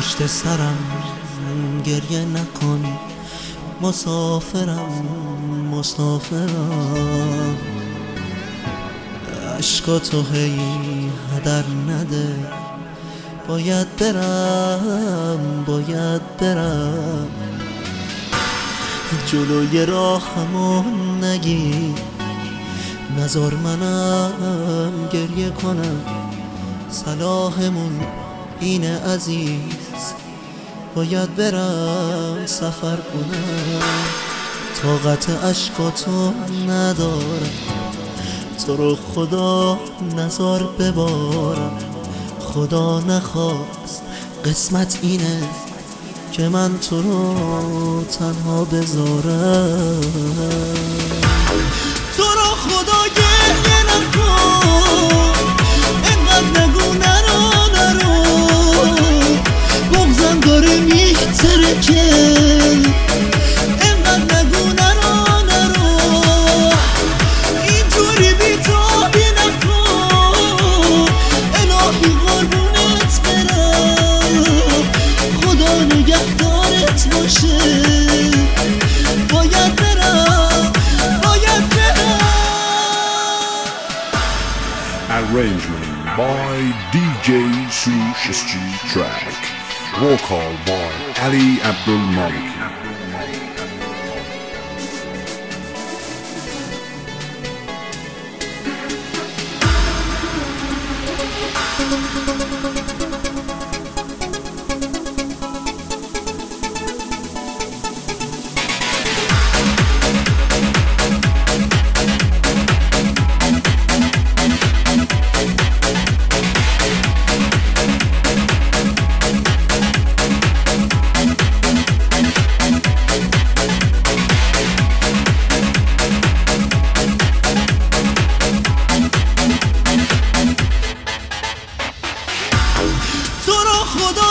پشت سرم گریه نکن، مسافرم مسافرم. عشقاتو هی هدر نده، باید برم باید برم. جلوی راهمو نگی، نذار منم گریه کنم. صلاحمون اینه عزیز، باید برم سفر کنم. طاقت عشقاتو ندارم، تو رو خدا نذار ببارم. خدا نخواست قسمت اینه که من تو رو تنها بذارم. تو رو خدا گریه نکن، اینقدر نگو نرو نرو. بغضم داره میترکه، اینقدر نگو نرو نرو. اینجوری بی‌تابی نکن، الهی قربونت برم. خدا نگهدارت باشه، باید برم باید برم. Arrangement by DJ Sush Street Track. Vocal by Ali Abdul Malik. تو رو خدا